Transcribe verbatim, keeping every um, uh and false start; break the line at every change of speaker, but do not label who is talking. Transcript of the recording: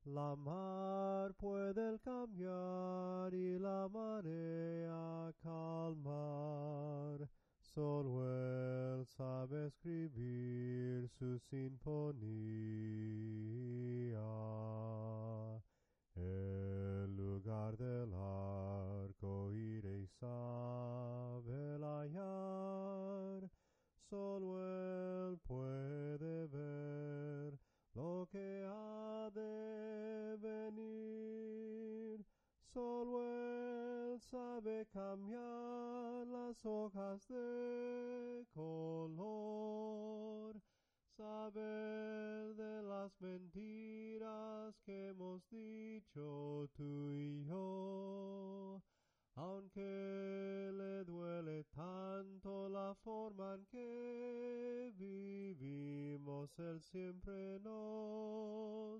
La mar puede cambiar y la marea calmar, solo él sabe escribir su sinfonía. El lugar del arco iris sabe hallar, solo él puede ver lo que ha de venir. Solo él sabe cambiar las hojas de color, saber de las mentiras que hemos dicho tú y yo. Aunque le duele tanto la forma en que vivimos, él siempre nos